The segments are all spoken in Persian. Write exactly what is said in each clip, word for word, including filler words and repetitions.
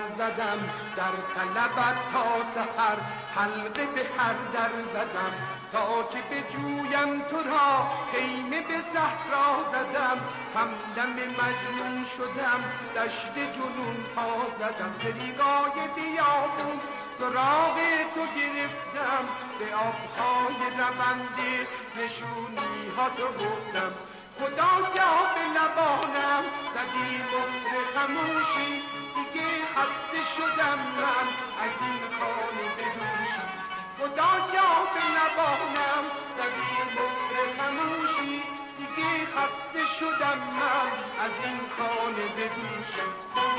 زدم، در طلبت تا سحر حلقه به هر در زدم، تا که بجویم تو را خیمه به صحرا زدم، همدم مجنون شدم دشت جنون پا زدم، طریقای بیابون سراغ تو گرفتم، به آبهای رونده نشونی ها تو گفتم، خدایا به لبانم زدی مهر خموشی، دیگه خسته شدم من از این خانه بدوشی، خدایا به لبانم زدی مهر خموشی، دیگه خسته شدم من از این خانه بدوشی.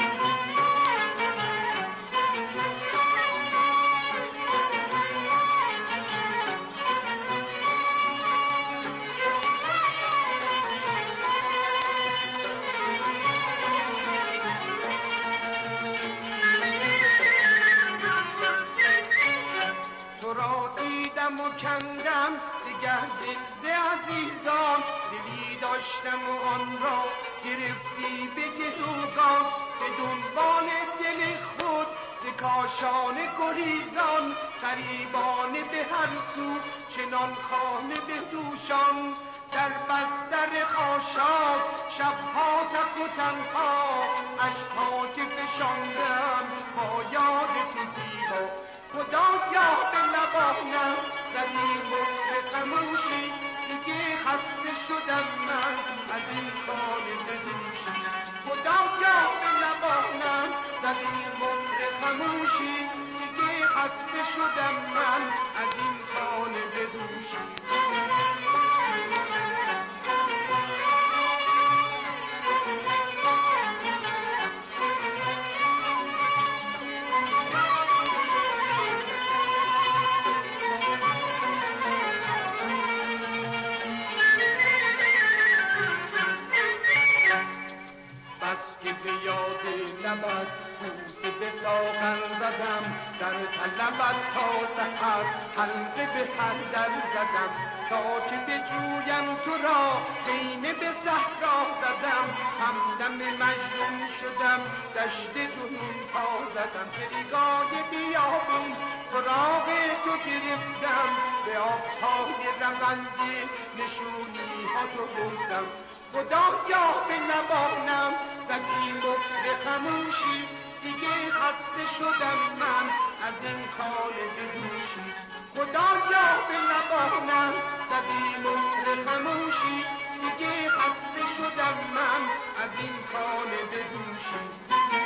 و کندم دگر دل عزیزان، دلی داشتم و آن را گرفتی به گروگان، به دنبال دل خود ز کاشانه گریزان، غریبانه به هر سو چنان خانه به دوشان، در بستر خاشاک شبها تک و تنها، اشکها که فشاندم با یاد تو زیبا، خدایا به لبانم زدی مهر خموشی، دیگه خسته شدم من از این خانه بدوشی، خدایا به لبانم زدی مهر خموشی، دیگه خسته شدم من از این خانه بدوشی. لبت بوسه به ساغر زدم، در طلبت تا سحر حلقه به هر در زدم، تا که بجویم تو را خیمه به صحرا زدم، همدم مجنون شدم دشت جنون پا زدم، طریقای بیابون سراغ تو گرفتم، به آبهای رونده نشونی ها تو گفتم، خدایا به لبانم زدی مهر خموشی، دیگه خسته شدم من از این خانه بدوشی، خدایا به لبانم زدی مهر خموشی، دیگه خسته شدم من از این خانه بدوشی.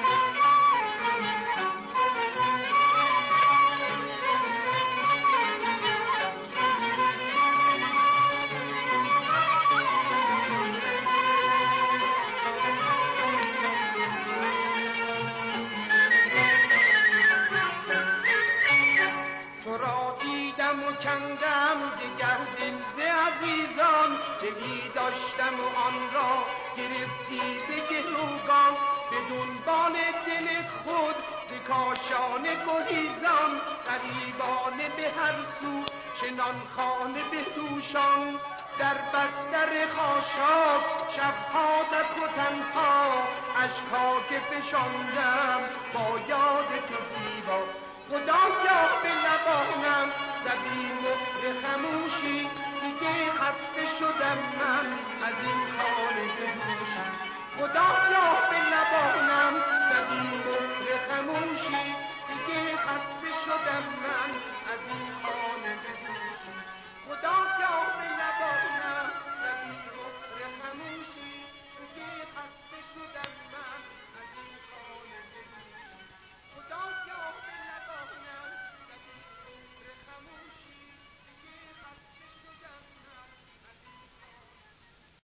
کندم دگر دل ز عزیزان، دلی داشتم و آن را گرفتی به گروگان، به دنبال دل خود ز کاشانه گریزان، غریبانه به هر سو چنان خانه به دوشان، در بستر خاشاک شبها تک و تنها، اشکها که فشاندم با